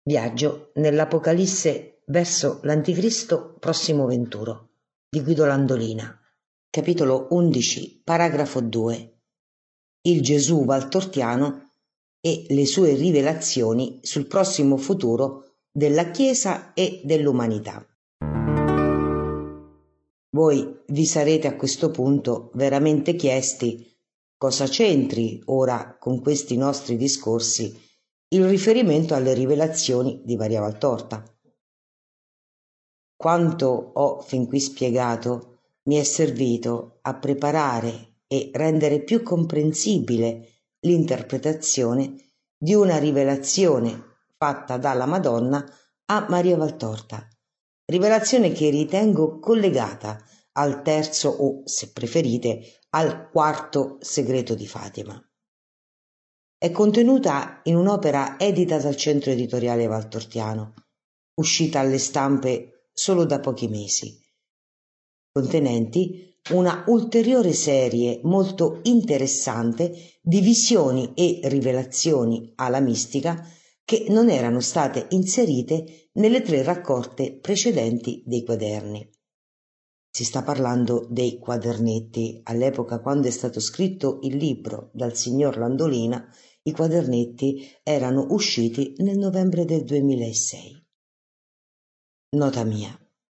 Viaggio nell'Apocalisse verso l'Anticristo prossimo venturo di Guido Landolina, capitolo 11, paragrafo 2. Il Gesù valtortiano e le sue rivelazioni sul prossimo futuro della Chiesa e dell'umanità. Voi vi sarete a questo punto veramente chiesti cosa c'entri ora con questi nostri discorsi il riferimento alle rivelazioni di Maria Valtorta. Quanto ho fin qui spiegato mi è servito a preparare e rendere più comprensibile l'interpretazione di una rivelazione fatta dalla Madonna a Maria Valtorta, rivelazione che ritengo collegata al terzo o, se preferite, al quarto segreto di Fatima. È contenuta in un'opera edita dal Centro Editoriale Valtortiano, uscita alle stampe solo da pochi mesi, contenenti una ulteriore serie molto interessante di visioni e rivelazioni alla mistica che non erano state inserite nelle 3 raccolte precedenti dei quaderni. Si sta parlando dei quadernetti. All'epoca, quando è stato scritto il libro dal signor Landolina, i quadernetti erano usciti nel novembre del 2006. Nota mia.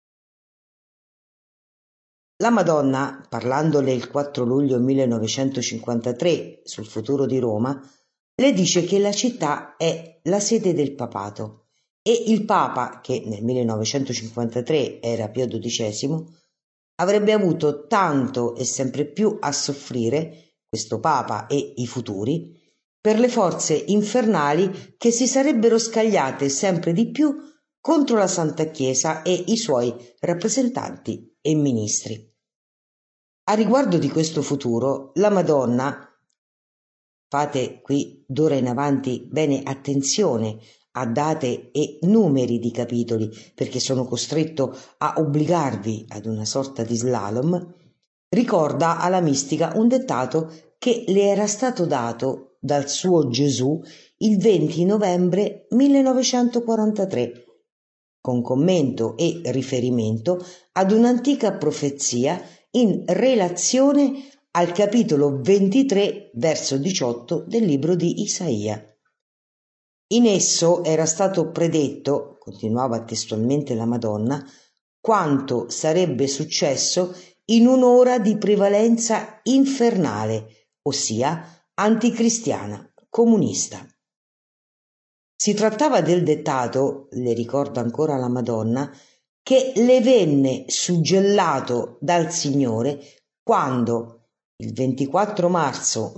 La Madonna, parlandole il 4 luglio 1953 sul futuro di Roma, le dice che la città è la sede del papato e il Papa, che nel 1953 era Pio XII, avrebbe avuto tanto e sempre più a soffrire, questo Papa e i futuri, per le forze infernali che si sarebbero scagliate sempre di più contro la Santa Chiesa e i suoi rappresentanti e ministri. A riguardo di questo futuro, la Madonna, fate qui d'ora in avanti bene attenzione a date e numeri di capitoli, perché sono costretto a obbligarvi ad una sorta di slalom, ricorda alla mistica un dettato che le era stato dato dal suo Gesù il 20 novembre 1943, con commento e riferimento ad un'antica profezia in relazione al capitolo 23, verso 18 del libro di Isaia. In esso era stato predetto, continuava testualmente la Madonna, quanto sarebbe successo in un'ora di prevalenza infernale, ossia anticristiana, comunista. Si trattava del dettato, le ricorda ancora la Madonna, che le venne suggellato dal Signore quando, il 24 marzo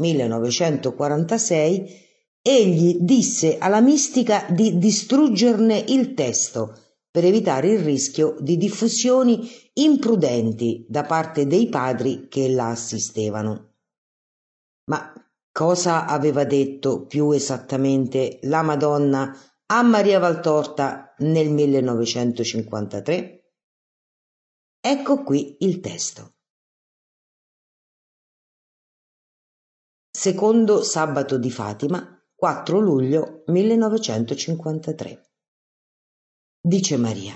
1946, egli disse alla mistica di distruggerne il testo per evitare il rischio di diffusioni imprudenti da parte dei padri che la assistevano. Ma cosa aveva detto più esattamente la Madonna a Maria Valtorta nel 1953? Ecco qui il testo. Secondo sabato di Fatima, 4 luglio 1953. Dice Maria: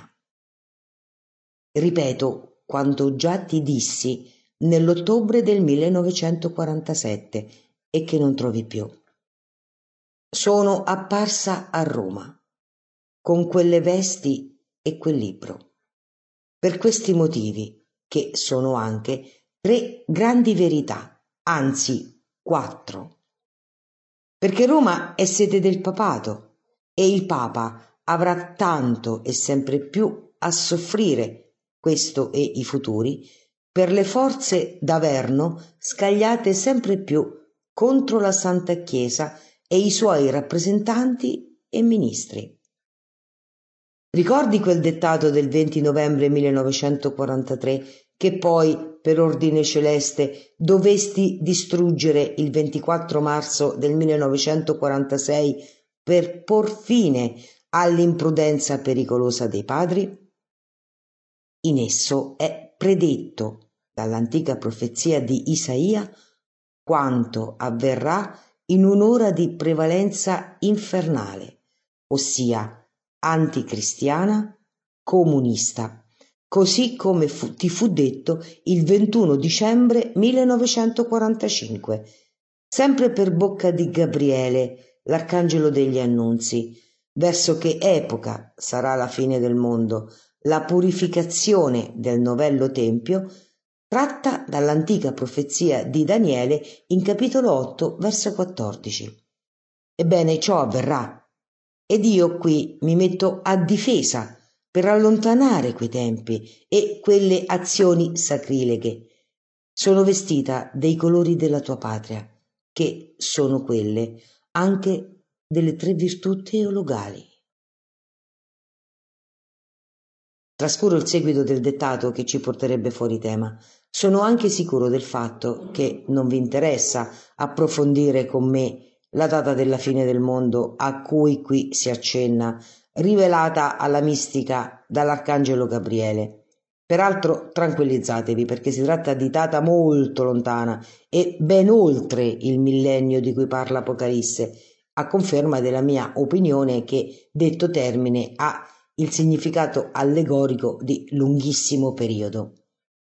ripeto quanto già ti dissi nell'ottobre del 1947 e che non trovi più. Sono apparsa a Roma con quelle vesti e quel libro, per questi motivi, che sono anche 3 grandi verità, anzi 4. Perché Roma è sede del papato e il Papa avrà tanto e sempre più a soffrire, questo e i futuri, per le forze d'Averno scagliate sempre più contro la Santa Chiesa e i suoi rappresentanti e ministri. Ricordi quel dettato del 20 novembre 1943 che poi, per ordine celeste, dovesti distruggere il 24 marzo del 1946 per por fine all'imprudenza pericolosa dei padri? In esso è predetto dall'antica profezia di Isaia quanto avverrà in un'ora di prevalenza infernale, ossia anticristiana, comunista, così come ti fu detto il 21 dicembre 1945, sempre per bocca di Gabriele, l'arcangelo degli annunzi, verso che epoca sarà la fine del mondo, la purificazione del novello tempio, tratta dall'antica profezia di Daniele in capitolo 8, verso 14. Ebbene, ciò avverrà, ed io qui mi metto a difesa per allontanare quei tempi e quelle azioni sacrileghe. Sono vestita dei colori della tua patria, che sono quelle anche delle 3 virtù teologali. Trascuro il seguito del dettato che ci porterebbe fuori tema. Sono anche sicuro del fatto che non vi interessa approfondire con me la data della fine del mondo a cui qui si accenna, rivelata alla mistica dall'arcangelo Gabriele. Peraltro tranquillizzatevi, perché si tratta di data molto lontana e ben oltre il millennio di cui parla Apocalisse, a conferma della mia opinione che detto termine ha il significato allegorico di lunghissimo periodo.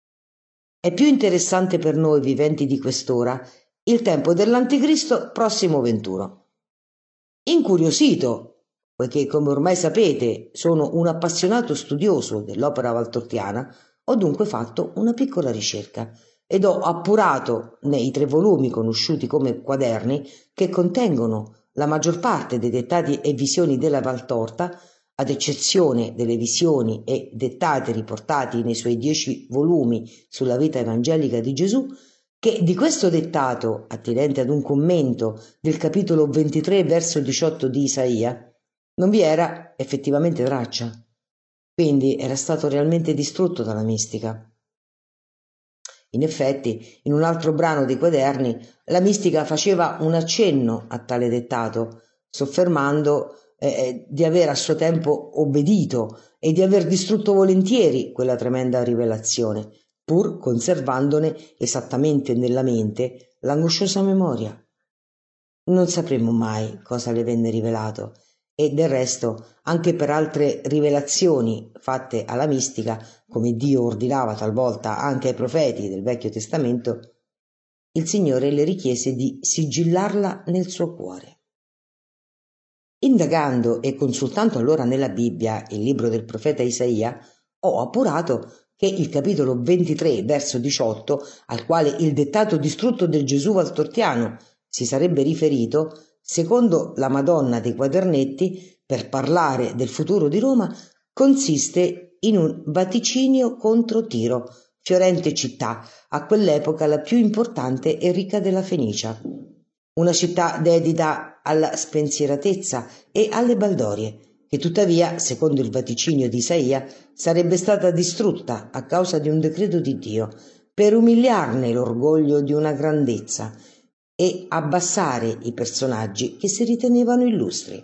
È più interessante per noi viventi di quest'ora il tempo dell'Anticristo prossimo venturo. Incuriosito, poiché come ormai sapete sono un appassionato studioso dell'opera valtortiana, ho dunque fatto una piccola ricerca ed ho appurato nei 3 volumi conosciuti come quaderni, che contengono la maggior parte dei dettati e visioni della Valtorta, ad eccezione delle visioni e dettati riportati nei suoi 10 volumi sulla vita evangelica di Gesù, che di questo dettato, attinente ad un commento del capitolo 23, verso 18 di Isaia, non vi era effettivamente traccia. Quindi era stato realmente distrutto dalla mistica. In effetti, in un altro brano dei quaderni, la mistica faceva un accenno a tale dettato, soffermando di aver a suo tempo obbedito e di aver distrutto volentieri quella tremenda rivelazione, pur conservandone esattamente nella mente l'angosciosa memoria. Non sapremo mai cosa le venne rivelato, e del resto anche per altre rivelazioni fatte alla mistica, come Dio ordinava talvolta anche ai profeti del Vecchio Testamento, il Signore le richiese di sigillarla nel suo cuore. Indagando e consultando allora nella Bibbia il libro del profeta Isaia, ho appurato che il capitolo 23, verso 18, al quale il dettato distrutto del Gesù valtortiano si sarebbe riferito, secondo la Madonna dei Quadernetti, per parlare del futuro di Roma, consiste in un vaticinio contro Tiro, fiorente città, a quell'epoca la più importante e ricca della Fenicia. Una città dedita alla spensieratezza e alle baldorie, che tuttavia, secondo il vaticinio di Isaia, sarebbe stata distrutta a causa di un decreto di Dio, per umiliarne l'orgoglio di una grandezza e abbassare i personaggi che si ritenevano illustri.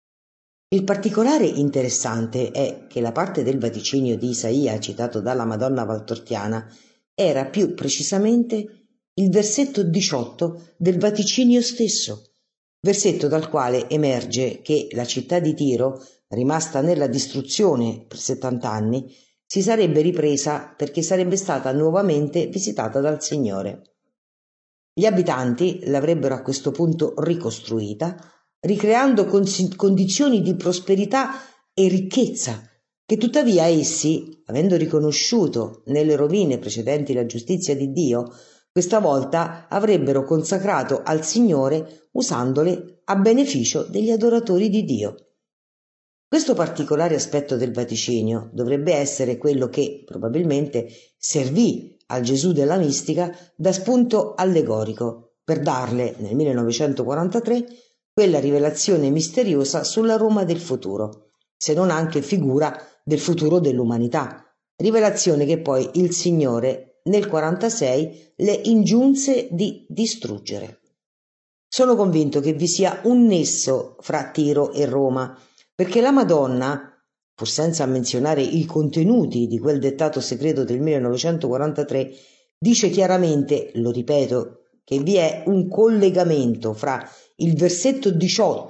Il particolare interessante è che la parte del vaticinio di Isaia citato dalla Madonna Valtortiana era più precisamente il versetto 18 del vaticinio stesso, versetto dal quale emerge che la città di Tiro, rimasta nella distruzione per 70 anni, si sarebbe ripresa perché sarebbe stata nuovamente visitata dal Signore. Gli abitanti l'avrebbero a questo punto ricostruita, ricreando condizioni di prosperità e ricchezza, che tuttavia essi, avendo riconosciuto nelle rovine precedenti la giustizia di Dio, questa volta avrebbero consacrato al Signore usandole a beneficio degli adoratori di Dio. Questo particolare aspetto del vaticinio dovrebbe essere quello che probabilmente servì al Gesù della mistica da spunto allegorico per darle nel 1943 quella rivelazione misteriosa sulla Roma del futuro, se non anche figura del futuro dell'umanità, rivelazione che poi il Signore nel 1946 le ingiunse di distruggere. Sono convinto che vi sia un nesso fra Tiro e Roma, perché la Madonna, pur senza menzionare i contenuti di quel dettato segreto del 1943, dice chiaramente, lo ripeto, che vi è un collegamento fra il versetto 18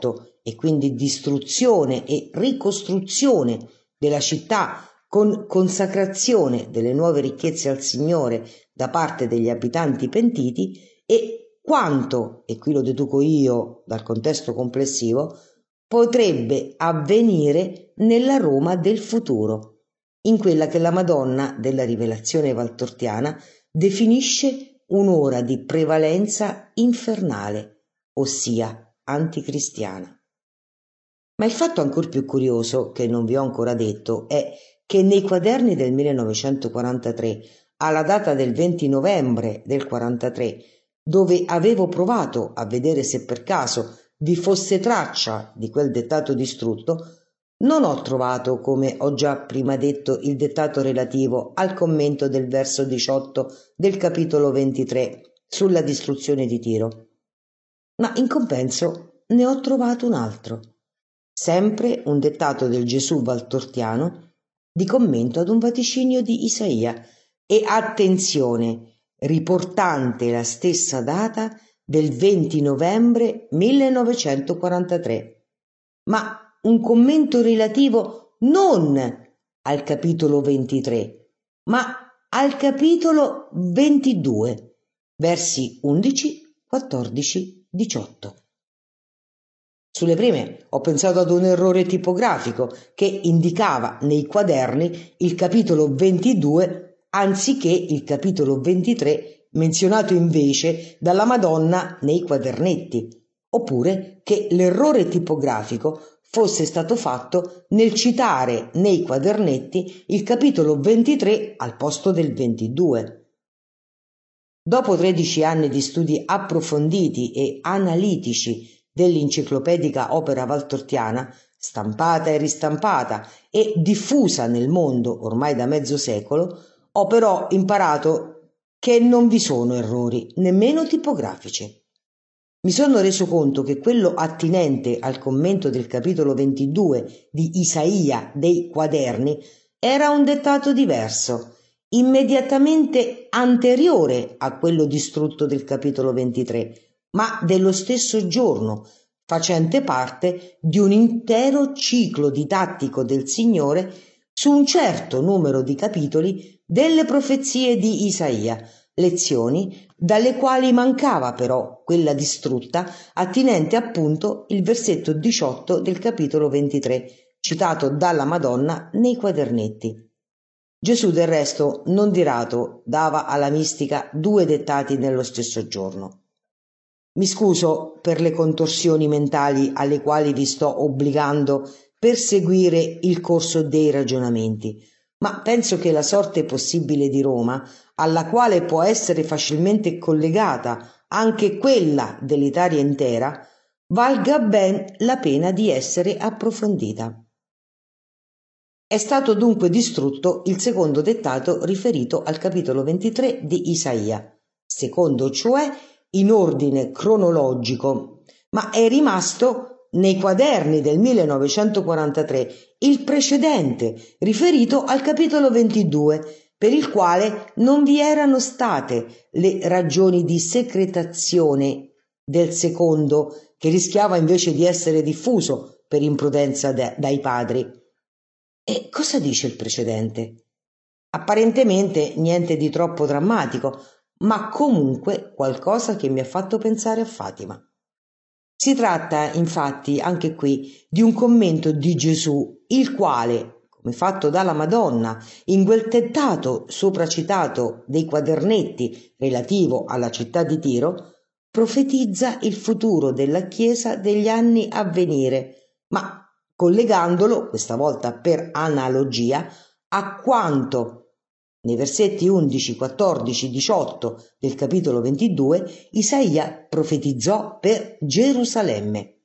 e quindi distruzione e ricostruzione della città con consacrazione delle nuove ricchezze al Signore da parte degli abitanti pentiti, e quanto, e qui lo deduco io dal contesto complessivo, potrebbe avvenire nella Roma del futuro, in quella che la Madonna della Rivelazione valtortiana definisce un'ora di prevalenza infernale, ossia anticristiana. Ma il fatto ancor più curioso, che non vi ho ancora detto, è che nei quaderni del 1943, alla data del 20 novembre del 43, dove avevo provato a vedere se per caso vi fosse traccia di quel dettato distrutto, non ho trovato, come ho già prima detto, il dettato relativo al commento del verso 18 del capitolo 23 sulla distruzione di Tiro, ma in compenso ne ho trovato un altro, sempre un dettato del Gesù valtortiano di commento ad un vaticinio di Isaia, e attenzione, riportante la stessa data del 20 novembre 1943, ma un commento relativo non al capitolo 23, ma al capitolo 22, versi 11, 14, 18. Sulle prime ho pensato ad un errore tipografico che indicava nei quaderni il capitolo 22 anziché il capitolo 23 menzionato invece dalla Madonna nei quadernetti, oppure che l'errore tipografico fosse stato fatto nel citare nei quadernetti il capitolo 23 al posto del 22. Dopo 13 anni di studi approfonditi e analitici dell'enciclopedica opera valtortiana, stampata e ristampata e diffusa nel mondo ormai da mezzo secolo, ho però imparato che non vi sono errori, nemmeno tipografici. Mi sono reso conto che quello attinente al commento del capitolo 22 di Isaia dei quaderni era un dettato diverso, immediatamente anteriore a quello distrutto del capitolo 23, ma dello stesso giorno, facente parte di un intero ciclo didattico del Signore su un certo numero di capitoli delle profezie di Isaia, lezioni dalle quali mancava però quella distrutta attinente appunto il versetto 18 del capitolo 23, citato dalla Madonna nei quadernetti. Gesù del resto non di rado dava alla mistica 2 dettati nello stesso giorno. Mi scuso per le contorsioni mentali alle quali vi sto obbligando per seguire il corso dei ragionamenti, ma penso che la sorte possibile di Roma, alla quale può essere facilmente collegata anche quella dell'Italia intera, valga ben la pena di essere approfondita. È stato dunque distrutto il secondo dettato riferito al capitolo 23 di Isaia, secondo cioè in ordine cronologico, ma è rimasto nei quaderni del 1943 il precedente riferito al capitolo 22, per il quale non vi erano state le ragioni di secretazione del secondo, che rischiava invece di essere diffuso per imprudenza dai padri. E cosa dice il precedente? Apparentemente niente di troppo drammatico, ma comunque qualcosa che mi ha fatto pensare a Fatima. Si tratta infatti anche qui di un commento di Gesù, il quale, come fatto dalla Madonna in quel dettato sopracitato dei quadernetti relativo alla città di Tiro, profetizza il futuro della Chiesa degli anni a venire, ma collegandolo, questa volta per analogia, a quanto nei versetti 11, 14, 18 del capitolo 22 Isaia profetizzò per Gerusalemme.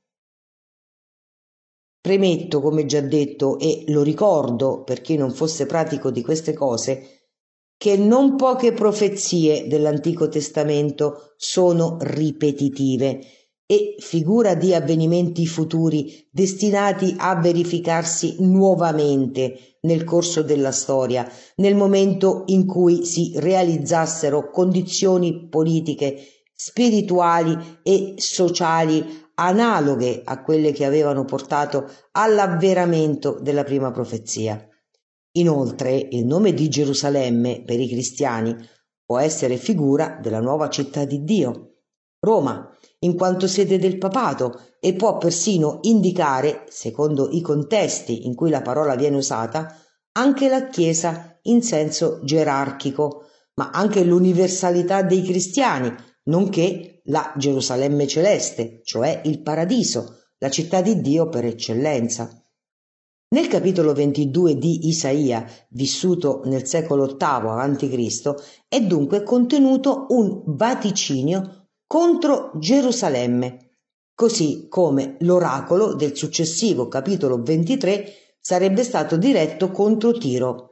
Premetto, come già detto, e lo ricordo per chi non fosse pratico di queste cose, che non poche profezie dell'Antico Testamento sono ripetitive e figura di avvenimenti futuri destinati a verificarsi nuovamente nel corso della storia, nel momento in cui si realizzassero condizioni politiche, spirituali e sociali analoghe a quelle che avevano portato all'avveramento della prima profezia. Inoltre, il nome di Gerusalemme per i cristiani può essere figura della nuova città di Dio, Roma, in quanto sede del papato, e può persino indicare, secondo i contesti in cui la parola viene usata, anche la Chiesa in senso gerarchico, ma anche l'universalità dei cristiani, nonché la Gerusalemme celeste, cioè il paradiso, la città di Dio per eccellenza. Nel capitolo 22 di Isaia, vissuto nel secolo VIII a.C., è dunque contenuto un vaticinio contro Gerusalemme, così come l'oracolo del successivo capitolo 23 sarebbe stato diretto contro Tiro.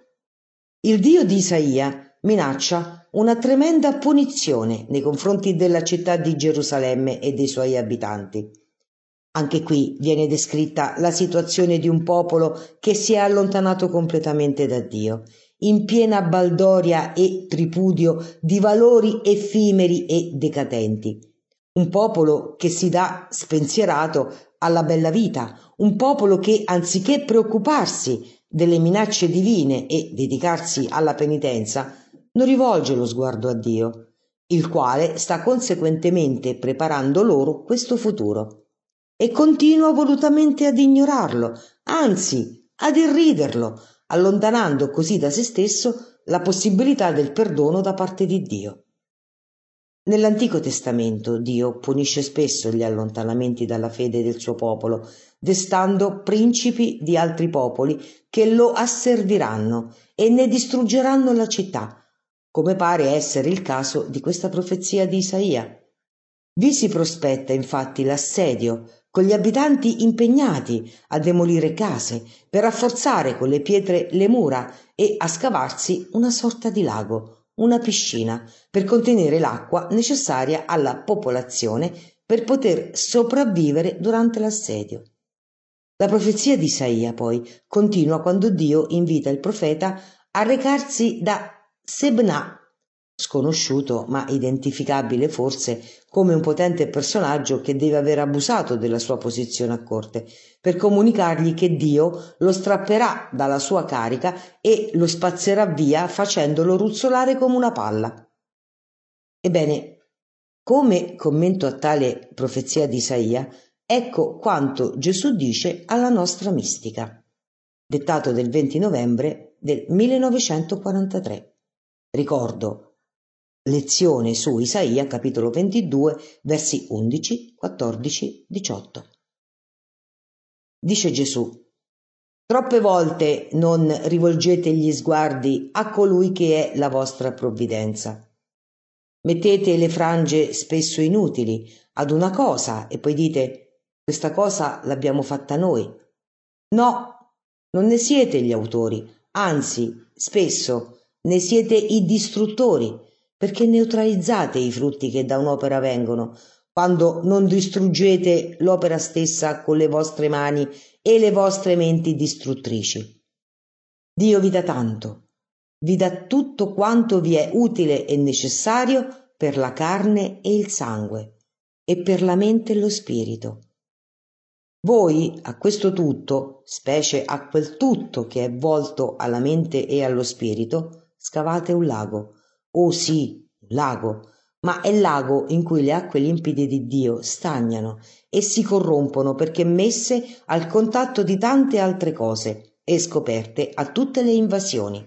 Il Dio di Isaia minaccia una tremenda punizione nei confronti della città di Gerusalemme e dei suoi abitanti. Anche qui viene descritta la situazione di un popolo che si è allontanato completamente da Dio, in piena baldoria e tripudio di valori effimeri e decadenti. Un popolo che si dà spensierato alla bella vita, un popolo che, anziché preoccuparsi delle minacce divine e dedicarsi alla penitenza, non rivolge lo sguardo a Dio, il quale sta conseguentemente preparando loro questo futuro. E continua volutamente ad ignorarlo, anzi ad irriderlo, allontanando così da se stesso la possibilità del perdono da parte di Dio. Nell'Antico Testamento Dio punisce spesso gli allontanamenti dalla fede del suo popolo, destando principi di altri popoli che lo asserviranno e ne distruggeranno la città, come pare essere il caso di questa profezia di Isaia. Vi si prospetta infatti l'assedio, con gli abitanti impegnati a demolire case per rafforzare con le pietre le mura e a scavarsi una sorta di lago, una piscina, per contenere l'acqua necessaria alla popolazione per poter sopravvivere durante l'assedio. La profezia di Isaia poi continua quando Dio invita il profeta a recarsi da Sebna, sconosciuto ma identificabile forse come un potente personaggio che deve aver abusato della sua posizione a corte, per comunicargli che Dio lo strapperà dalla sua carica e lo spazzerà via facendolo ruzzolare come una palla. Ebbene, come commento a tale profezia di Isaia, ecco quanto Gesù dice alla nostra mistica, dettato del 20 novembre del 1943. Ricordo, lezione su Isaia, capitolo 22, versi 11, 14, 18. Dice Gesù: troppe volte non rivolgete gli sguardi a colui che è la vostra provvidenza. Mettete le frange spesso inutili ad una cosa e poi dite: questa cosa l'abbiamo fatta noi. No, non ne siete gli autori, anzi, spesso ne siete i distruttori, perché neutralizzate i frutti che da un'opera vengono, quando non distruggete l'opera stessa con le vostre mani e le vostre menti distruttrici. Dio vi dà tanto, vi dà tutto quanto vi è utile e necessario per la carne e il sangue, e per la mente e lo spirito. Voi a questo tutto, specie a quel tutto che è volto alla mente e allo spirito, scavate un lago. Oh sì, un lago, ma è lago in cui le acque limpide di Dio stagnano e si corrompono perché messe al contatto di tante altre cose e scoperte a tutte le invasioni.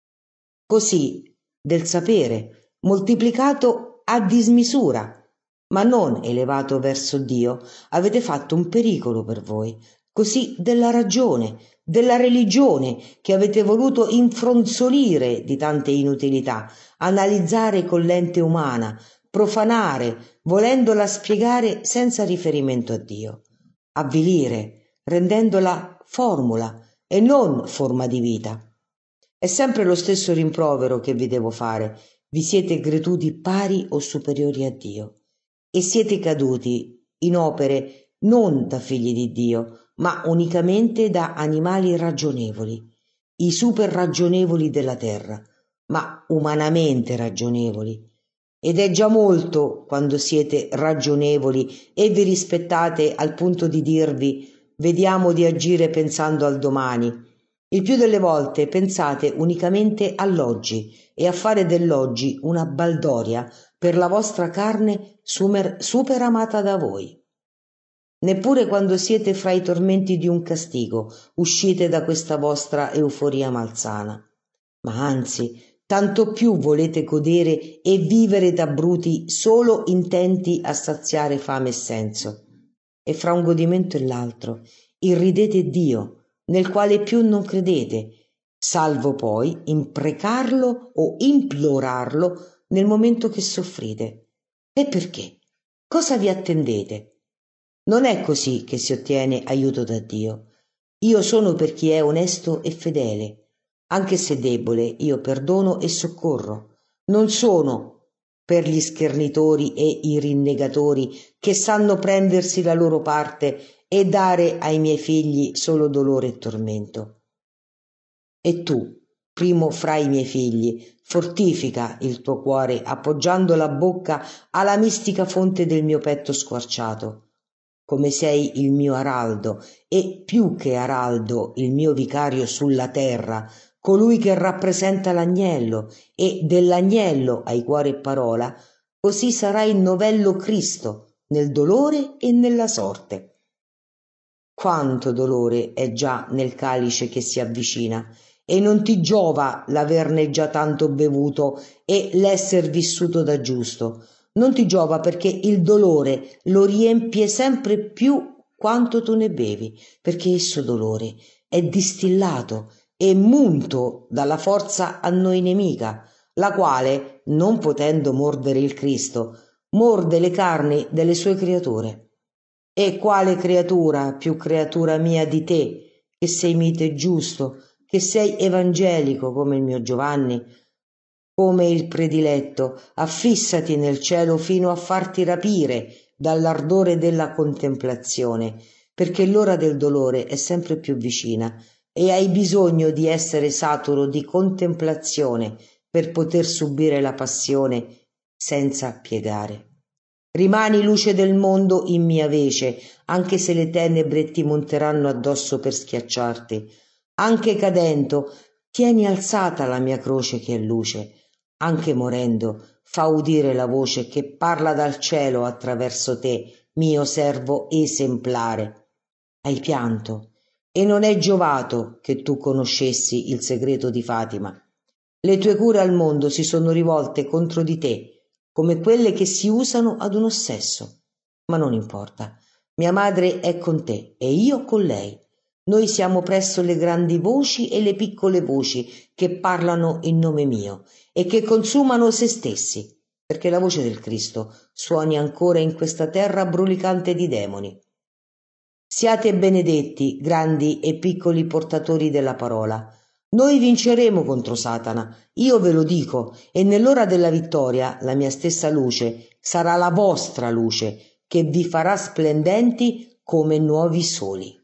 Così, del sapere, moltiplicato a dismisura, ma non elevato verso Dio, avete fatto un pericolo per voi, così della ragione, della religione che avete voluto infronzolire di tante inutilità, analizzare con lente umana, profanare, volendola spiegare senza riferimento a Dio, avvilire, rendendola formula e non forma di vita. È sempre lo stesso rimprovero che vi devo fare: vi siete creduti pari o superiori a Dio e siete caduti in opere non da figli di Dio, ma unicamente da animali ragionevoli, i super ragionevoli della terra, ma umanamente ragionevoli, ed è già molto quando siete ragionevoli e vi rispettate al punto di dirvi vediamo di agire pensando al domani. Il più delle volte pensate unicamente all'oggi e a fare dell'oggi una baldoria per la vostra carne super amata da voi. Neppure quando siete fra i tormenti di un castigo uscite da questa vostra euforia malsana, ma anzi tanto più volete godere e vivere da bruti solo intenti a saziare fame e senso. E fra un godimento e l'altro irridete Dio, nel quale più non credete, salvo poi imprecarlo o implorarlo nel momento che soffrite. E perché? Cosa vi attendete? Non è così che si ottiene aiuto da Dio. Io sono per chi è onesto e fedele. Anche se debole, io perdono e soccorro. Non sono per gli schernitori e i rinnegatori che sanno prendersi la loro parte e dare ai miei figli solo dolore e tormento. E tu, primo fra i miei figli, fortifica il tuo cuore appoggiando la bocca alla mistica fonte del mio petto squarciato. Come sei il mio araldo e più che araldo il mio vicario sulla terra, colui che rappresenta l'agnello e dell'agnello hai cuore e parola, così sarai il novello Cristo nel dolore e nella sorte. Quanto dolore è già nel calice che si avvicina, e non ti giova l'averne già tanto bevuto e l'esser vissuto da giusto. Non ti giova perché il dolore lo riempie sempre più quanto tu ne bevi, perché esso dolore è distillato e munto dalla forza a noi nemica, la quale, non potendo mordere il Cristo, morde le carni delle sue creature. E quale creatura più creatura mia di te, che sei mite e giusto, che sei evangelico come il mio Giovanni, come il prediletto, affissati nel cielo fino a farti rapire dall'ardore della contemplazione, perché l'ora del dolore è sempre più vicina e hai bisogno di essere saturo di contemplazione per poter subire la passione senza piegare. Rimani luce del mondo in mia vece, anche se le tenebre ti monteranno addosso per schiacciarti. Anche cadendo, tieni alzata la mia croce che è luce. Anche morendo, fa udire la voce che parla dal cielo attraverso te, mio servo esemplare. Hai pianto, e non è giovato che tu conoscessi il segreto di Fatima. Le tue cure al mondo si sono rivolte contro di te, come quelle che si usano ad un ossesso. Ma non importa, mia madre è con te e io con lei. Noi siamo presso le grandi voci e le piccole voci che parlano in nome mio e che consumano se stessi, perché la voce del Cristo suoni ancora in questa terra brulicante di demoni. Siate benedetti, grandi e piccoli portatori della parola. Noi vinceremo contro Satana, io ve lo dico, e nell'ora della vittoria la mia stessa luce sarà la vostra luce, che vi farà splendenti come nuovi soli.